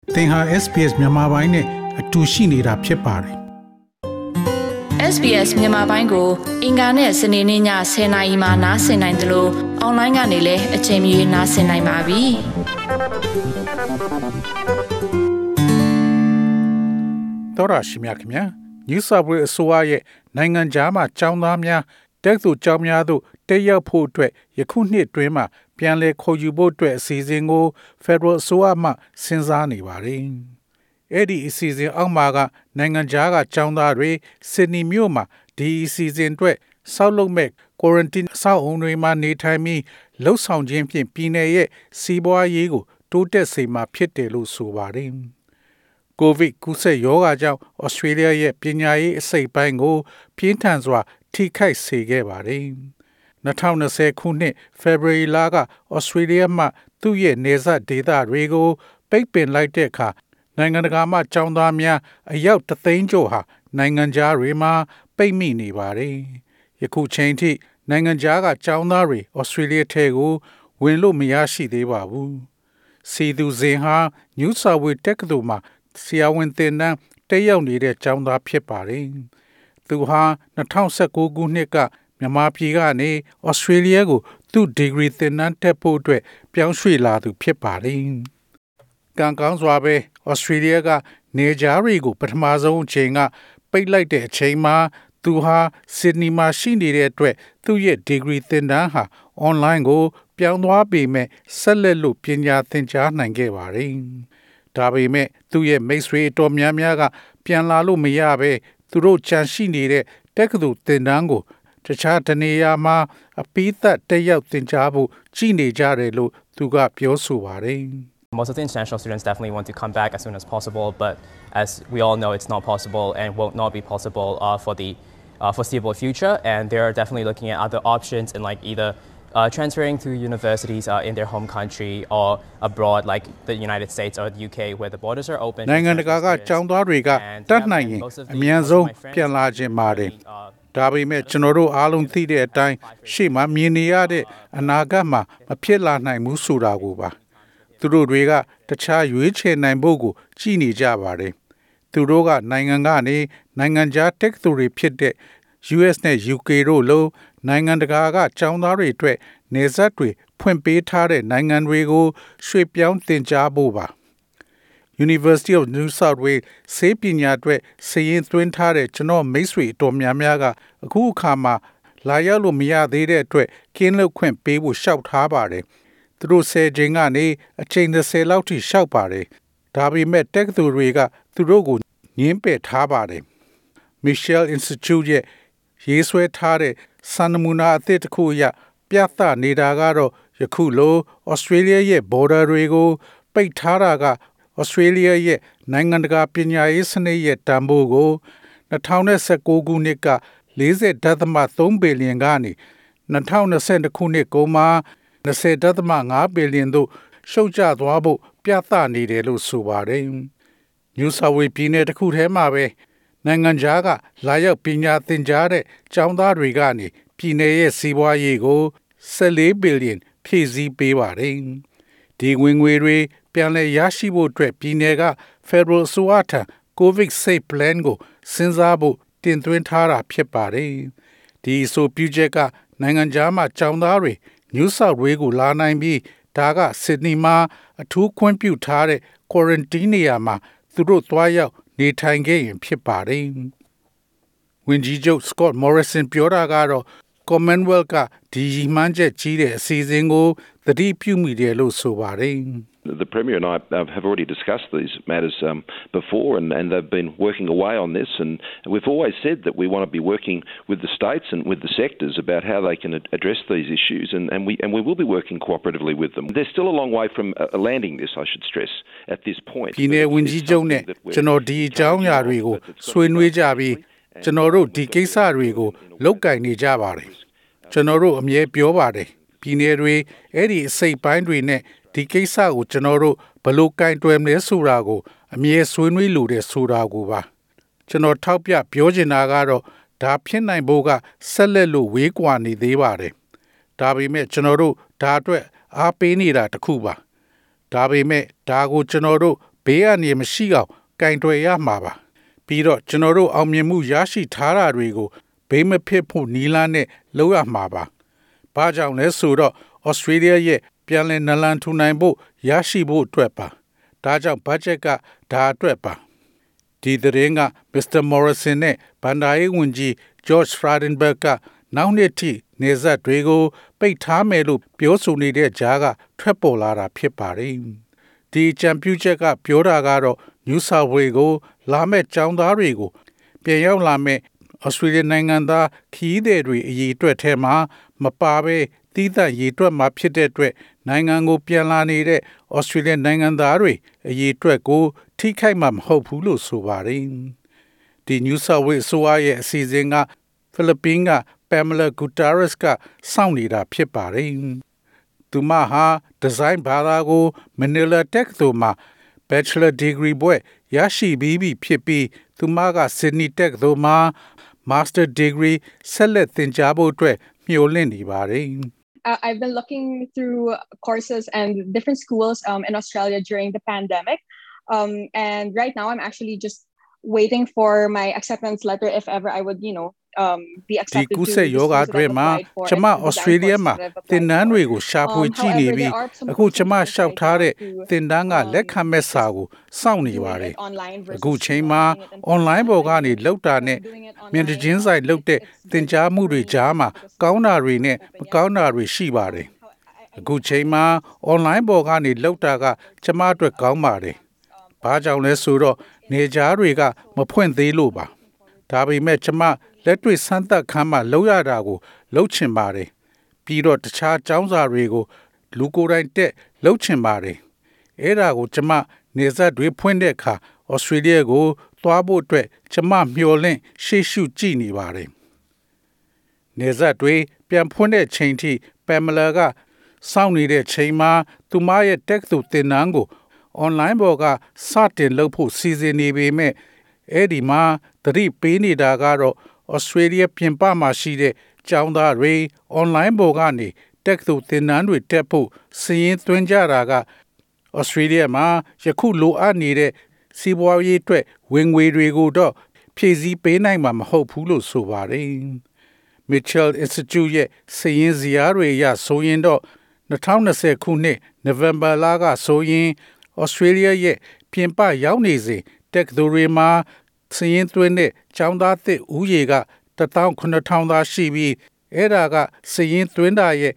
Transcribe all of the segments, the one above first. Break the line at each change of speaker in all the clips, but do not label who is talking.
သင်ဟာ SPS မြန်မာပိုင်းနဲ့အတူရှိနေတာဖြစ်ပါတယ်
။ SBS မြန်မာပိုင်းကိုအင်ကာနဲ့စနေနေ့ည10:00နာရီမှနားဆင်နိုင်တယ်လို့အွန်လိုင်းကနေလည်းအချိန်မီနားဆင်နိုင်ပါပြီ
။တော်ရရှိမြခင်ဗျာ New South Wales အစိုးရရဲ့နိုင်ငံခြားမှာကျောင်းသားများတက်သူကျောင်းများတို့တက်ရောက်ဖို့အတွက်ယခုနှစ်တွင်မှပြန်လည်ခေါ်ယူဖို့အတွက်အစီအစဉ်ကို Federal အစိုးရမှစဉ်းစားနေပါတယ်။အဲ့ဒီအစီအစဉ်အောက်မှာကနိုင်ငံခြားကကျောင်းသားတွေစစ်နီမြို့မှာဒီအစီအစဉ်အတွက်ဆောက်လုပ်မဲ့ quarantine ဆောက်အုံတွေမှာနေထိုင်ပြီးလှုပ်ဆောင်ခြင်းဖြင့်ပြည်내ရဲ့စီးပွားရေးကိုတိုးတက်စေမှာဖြစ်တယ်လို့ဆိုပါတယ်။ကိုဗစ်ကူးစက်ရောဂါကြောင့်ဩစတြေးလျရဲ့ပညာရေးအစိပ်ပိုင်းကိုပြင်းထန်စွာထိခိုက်စေခဲ့ပါတယ်။2020ခုနှစ် February လကဩစတြေးလျမှသူ့ရဲ့နေဆက်ဒေသတွေကိုပိတ်ပင်လိုက်တဲ့အခါနိုင်ငံတကာမှကျောင်းသားများအယောက်3သိန်းကျော်ဟာနိုင်ငံခြားတွေမှာပိတ်မိနေပါတယ်။ယခုချိန်ထိနိုင်ငံခြားကကျောင်းသားတွေဩစတြေးလျထဲကိုဝင်လို့မရရှိသေးပါဘူး။စီသူဇင်ဟာ New South Wales တက္ကသိုလ်မှာဆရာဝန်သင်တန်းတက်ရောက်နေတဲ့ကျောင်းသားဖြစ်ပါတယ်။သူဟာ2019ခုနှစ်ကမြန်မာပြည်ကနေဩစတြေးလျကိုသူ့ဒီဂရီသင်တန်းတက်ဖို့အတွက်ပြောင်းရွှေ့လာသူဖြစ်ပါတယ်။ကံကောင်းစွာပဲဩစတြေးလျကနေကြားတွေကိုပထမဆုံးအချိန်ကပိတ်လိုက်တဲ့အချိန်မှာသူဟာစစ်ဒနီမှာရှိနေတဲ့အတွက်သူ့ရဲ့ဒီဂရီသင်တန်းဟာအွန်လိုင်းကိုပြောင်းသွားပေမဲ့ဆက်လက်လို့ပညာသင်ကြားနိုင်ခဲ့ပါတယ်။ဒါပေမဲ့သူ့ရဲ့မိတ်ဆွေတော်များများကပြန်လာလို့မရပဲသူတို့ကြံရှိနေတဲ့တက္ကသိုလ်သင်တန်းကိုတခြားတနေရာမှာအပိသက်တက်ရောက်သင်ကြားဖို့ကြည်နေကြတယ်လို့သူကပြောဆိုပါတယ်
Most of the international students definitely want to come back as soon as possible, but as we all know, it's not possible and will not be possible for the foreseeable future. And they're definitely looking at other options in like either transferring to universities in their home country or abroad, like the United States or the UK, where the borders are open.
နိုင်ငံတကာကကျောင်းသားတွေကတတ်နိုင်ရင်အမြန်ဆုံးပြန်လာခြင်းပါတယ်ဒါပေမဲ့ကျွန်တော်တို့အားလုံးသိတဲ့အတိုင်းရှေ့မှာမြင်နေရတဲ့အနာဂတ်မှာမဖြစ်လာနိုင်ဘူးဆိုတာကိုပါသူတို့တွေကတခြားရွေးချယ်နိုင်ဖို့ကိုကြည်နေကြပါတယ်သူတို့ကနိုင်ငံကနေနိုင်ငံခြားတက္ကသိုလ်တွေဖြစ်တဲ့ US နဲ့ UK တို့လိုနိုင်ငံတကာကကျောင်းသားတွေအတွက်နေဆက်တွေဖွင့်ပေးထားတဲ့နိုင်ငံတွေကိုရွှေ့ပြောင်းသင်ကြားဖို့ပါUniversity of New South Wales ဆေးပညာအတွက်စာရင်းသွင်းထားတဲ့ကျွန်တော်မိတ်ဆွေအတော်များများကအခုအခါမှာလာရောက်လို့မရသေးတဲ့အတွက်ကင်းလွတ်ခွင့်ပေးဖို့ရှောက်ထားပါတယ်။သူတို့10ချိန်ကနေအချိန်30လောက်ထိရှောက်ပါတယ်။ဒါပေမဲ့တက္ကသိုလ်တွေကသူတို့ကိုညှင်းပယ်ထားပါတယ်။ Michelle Institute ရဲ့ရေးဆွဲထားတဲ့စံနမူနာအသစ်တစ်ခုအရပြသနေတာကတော့ယခုလို Australia ရဲ့ border တွေကိုပိတ်ထားတာကဩစတြေးလျရဲ့နိုင်ငံတကာပညာရေးစနစ်ရဲ့တန်ဖိုးကို2019ခုနှစ်က40.3ဘီလီယံကနေ2022ခုနှစ်ကုန်မှာ20.5ဘီလီယံသို့ရှုတ်ကျသွားဖို့ပြသနေတယ်လို့ဆိုပါတယ်။ New South Wales ပြည်နယ်တစ်ခုထဲမှာပဲနိုင်ငံခြားကလာရောက်ပညာသင်ကြားတဲ့ကျောင်းသားတွေကနေပြည်နယ်ရဲ့စီးပွားရေးကို14ဘီလီယံဖြည့်ဆည်းပေးပါတယ်။ဒီဝင်ငွေတွေပြန်လည်ရရှိဖို့အတွက်ပြည်내က Federal အစိုးရထံ COVID Safe Plan ကိုစဉ်းစားဖို့တင်သွင်းထားတာဖြစ်ပါတယ်။ဒီဆိုပြုချက်ကနိုင်ငံခြားမှာကျောင်းသားတွေ New South Wales ကိုလာနိုင်ပြီးဒါက Sydney မှာအထူးခွင့်ပြုထားတဲ့ quarantine နေရာမှာသူတို့သွားရောက်နေထိုင်ခဲ့ရင်ဖြစ်ပါတယ်။ဝန်ကြီးချုပ် Scott Morrison ပြောတာကတော့ Commonwealth ကဒီရည်မှန်းချက်ကြီးတဲ့အစီအစဉ်ကိုသတိပြုမိတယ်လို့ဆိုပါတယ်
The Premier and I have already discussed these matters before and they've been working away on this and we've always said that we want to be working with the states and with the sectors about how they can address these issues and we will be working cooperatively with them. There's still a long way from landing this, I should stress, at this point.
ပြည်내ဝန်ကြီးချုပ်နဲ့ကျွန်တော်ဒီအကြောင်းအရာတွေကိုဆွေးနွေးကြပြီးကျွန်တော်တို့ဒီကိစ္စတွေကိုလုပ်ကင်နေကြပါတယ်ကျွန်တော်တို့အမြဲပြောပါတယ်ပြည်내တွေအဲ့ဒီအစိပ်ပိုင်းတွေနဲ့ဒီကိစ္စကိုကျွန်တော်တို့ဘယ်လိုကင်တွယ်မလဲဆိုတာကိုအမြဲဆွေးနွေးလို့တဲ့ဆိုတာကိုပါကျွန်တော်ထောက်ပြပြောချင်တာကတော့ဒါဖြစ်နိုင်ဖို့ကဆက်လက်လို့ဝေးကွာနေသေးပါတယ်ဒါပေမဲ့ကျွန်တော်တို့ဒါအတွက်အားပေးနေတာတခုပါဒါပေမဲ့ဒါကိုကျွန်တော်တို့ဘေးကနေမရှိအောင်ကင်တွယ်ရမှာပါပြီးတော့ကျွန်တော်တို့အောင်မြင်မှုရရှိထားတာတွေကိုဘေးမဖြစ်ဖို့နီလာနဲ့လုပ်ရမှာပါဘာကြောင့်လဲဆိုတော့ Australia ရဲ့ပြန်လည်နလန်ထူနိုင်ဖို့ရရှိဖို့အတွက်ပါဒါကြောင့် budget ကဒါအတွက်ပါဒီသတင်းက Mr. Morrison နဲ့ဘန်ဒါရေးဝန်ကြီး George Frydenberg ကနောက်နှစ်ထိနေဆက်တွေကိုပိတ်ထားမယ်လို့ပြောဆိုနေတဲ့ကြားကထွက်ပေါ်လာတာဖြစ်ပါတယ်ဒီချန်ပီယံချက်ကပြောတာကတော့ New South Wales ကိုလာမဲ့ကျောင်းသားတွေကိုပြန်ရောက်လာမဲ့ Australian နိုင်ငံသားခီးသည်တွေအရေးအတွက်ထဲမှာမပါဘဲတီးသန့်ရေးအတွက်မှာဖြစ်တဲ့အတွက်နိုင်ငံကိုပြန်လာနေတဲ့ Australian နိုင်ငံသားတွေအရေးအတွက်ကိုထိခိုက်မှာမဟုတ်ဘူးလို့ဆိုပါတယ်ဒီ New South Wales ဆိုရဲ့အစီအစဉ်ကဖိလစ်ပင်းက Pamela Gutierrez ကစောင့်နေတာဖြစ်ပါတယ်သူမဟာဒီဇိုင်းဘာသာကို Manila Tech သို့မှာ Bachelor Degree ဘွဲ့ရရှိပြီးဖြစ်ပြီးသူမက Sydney Tech သို့မှာ Master Degree ဆက်လက်သင်ကြားဖို့အတွက်မျှော်လင့်နေပါတယ်
I've been looking through courses and different schools in Australia during the pandemic. And right now I'm actually just waiting for my acceptance letter if ever I would, be accepted to the schools that I've applied for.
ကျွန်မ Australia မှာသင်တန်းတွေကိုရှာဖွေကြည့်နေပြီးအခုကျွန်မလျှောက်ထားတဲ့သင်တန်းကလက်ခံမဲ့စာကိုစောင့်နေပါတယ်အခုချိန်မှာ online ပေါ်ကနေလောက်တာနဲ့မျက်နှာချင်းဆိုင်လောက်တဲ့သင်ကြားမှုတွေကြားမှာကောင်းတာတွေနဲ့မကောင်းတာတွေရှိပါတယ်အခုချိန်မှာ online ပေါ်ကနေလောက်တာကကျွန်မအတွက်ကောင်းပါတယ်ဘာကြောင့်လဲဆိုတော့နေကြားတွေကမဖွင့်သေးလို့ပါဒါပေမဲ့ကျွန်မလက်တွေ့စမ်းသပ်ခန်းမှာလောက်ရတာကိုလှုပ်ချင်ပါတယ်ပြီးတော့တခြားကျောင်းစာတွေကိုလူကိုယ်တိုင်တက်လှုပ်ချင်ပါတယ်အဲ့ဒါကိုကျွန်မနေဆက်တွေဖွင့်တဲ့အခါ Australia ကိုသွားဖို့အတွက်ကျွန်မမျှော်လင့်ရှေ့ရှုကြည့်နေပါတယ်နေဆက်တွေပြန်ဖွင့်တဲ့ချိန်ထိ Pamela ကစောင့်နေတဲ့ချိန်မှာသူမရဲ့ tech သူသင်တန်းကို online ပေါ်ကစတင်လုပ်ဖို့စီစဉ်နေပေမဲ့အဲ့ဒီမှာသတိပေးနေတာကတော့ Australia ပြင်ပမှာရှိတဲ့ကျောင်းသားတွေ online ပေါ်ကနေ tech သူသင်တန်းတွေတက်ဖို့စီရင်သွင်းကြတာက Australia မှာယခုလိုအပ်နေတဲ့စီးပွားရေးအတွက်ဝင်ငွေတွေကိုတော့ဖြည့်ဆည်းပေးနိုင်မှာမဟုတ်ဘူးလို့ဆိုပါတယ်။ Mitchell Institute ရဲ့စီရင်စရာတွေအရဆိုရင်တော့2020ခုနှစ် November လကဆိုရင် Australia ရဲ့ပြင်ပရောက်နေစဉ် tech သူတွေမှာစီရင်သွင်းတဲ့ကျောင်းသားသစ်ဦးရေက 1,900 သာရှိပြီးအဲ့ဒါကစီရင်သွင်းတာရဲ့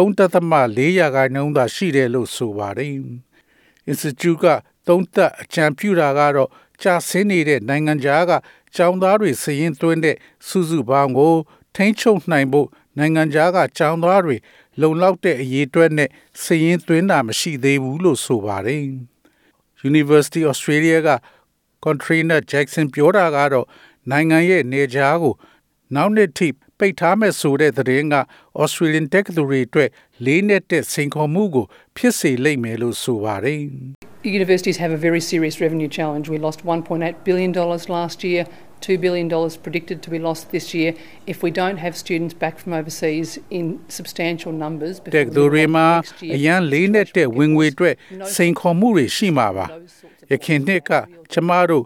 3.4 ရာခိုင်နှုန်းသာရှိတယ်လို့ဆိုပါတယ်။ Institute ကသုံးသပ်အကြံပြုတာကတော့ကြာဆင်းနေတဲ့နိုင်ငံခြားကကျောင်းသားတွေစီရင်သွင်းတဲ့စုစုပေါင်းကိုထိန်းချုပ်နိုင်ဖို့နိုင်ငံခြားကကျောင်းသားတွေလုံလောက်တဲ့အရေးအတွက်နဲ့စီရင်သွင်းတာမရှိသေးဘူးလို့ဆိုပါတယ်။ University Australia က Katrina Jackson ပြောတာကတော့နိုင်ငံရဲ့နေကြားကိုနောက်နှစ်ထိပိတ်ထားမဲ့ဆိုတဲ့သတင်းက Australian Tech သူတွေအတွက်လေးနဲ့တဲ့စိန်ခေါ်မှုကိုဖြစ်စေလိမ့်မယ်လို့ဆိုပါတယ်။
Universities have a very serious revenue challenge. We lost $1.8 billion last year, $2 billion predicted to be lost this year if we don't have students back from overseas in substantial numbers.
တက်သူတွေမှာအရန်လေးနဲ့တဲ့ဝင်ငွေအတွက်စိန်ခေါ်မှုတွေရှိမှာပါ။ယခင်နှစ်ကကျမတို့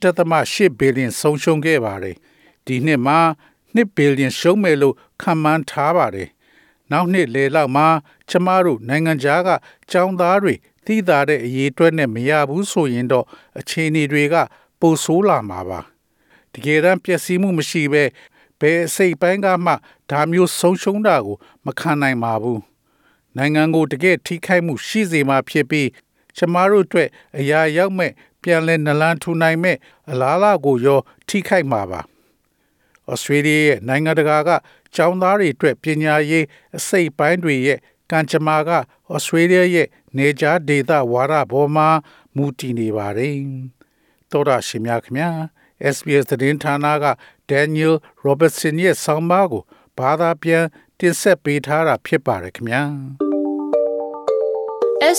1.8 billion ဆုံးရှုံးခဲ့ပါတယ်။ဒီနှစ်မှာ2 billion ရှုံးမယ်လို့ခန့်မှန်းထားပါတယ်။နောက်နှစ်လေလောက်မှာကျမတို့နိုင်ငံခြားကကျောင်းသားတွေသိသာတဲ့အရေးအတွက်နဲ့မရဘူးဆိုရင်တော့အခြေအနေတွေကပိုဆိုးလာမှာပါတကယ်တမ်းပျက်စီးမှုမရှိဘဲဘယ်စိတ်ပိုင်းကမှဒါမျိုးဆုံးရှုံးတာကိုမခံနိုင်ပါဘူးနိုင်ငံကိုတကယ်ထိခိုက်မှုရှိစေမှာဖြစ်ပြီးကျမတို့အတွက်အရာရောက်မဲ့ပြန်လဲနလန်ထူနိုင်မဲ့အလားအလာကိုရောထိခိုက်မှာပါဩစတြေးလျရဲ့နိုင်ငံတကာကကျောင်းသားတွေအတွက်ပညာရေးအစိတ်ပိုင်းတွေရဲ့ကံကြမ္မာကဩစတြေးလျရဲ့နေကြားဒေသဝါဒပေါ်မှာမူတည်နေပါတယ်။သောတာရှင်များခင်ဗျာ SBS သတင်းဌာနက Daniel Robertson ရဲ့ဆောင်းပါးကိုဘာသာပြန်တင်ဆက်ပေးထားတာဖြစ်ပါတယ်ခင်ဗျာ
။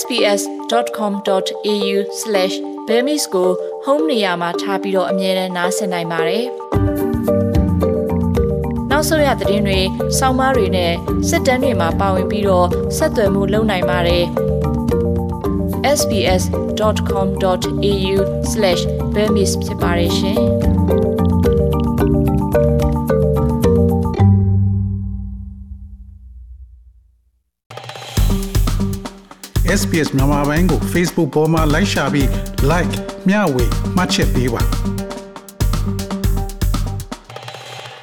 sbs.com.au/bemis ကို home နေရာမှာထားပြီးတော့အမြဲတမ်းနားဆင်နိုင်ပါတယ်။နောက်ဆုံးရသတင်းတွေ၊ဆောင်းပါးတွေနဲ့စစ်တမ်းတွေမှာပါဝင်ပြီးတော့ဆက်သွယ်မှုလုပ်နိုင်ပါတယ်။ sbs.com.au/burmese ဖြစ်ပါတယ်ရှင်။
SBS မြန်မာပိုင်းကို Facebook ပေါ်မှာ like ရှာပြီး like မျှဝေမှတ်ချက်ပေးပါ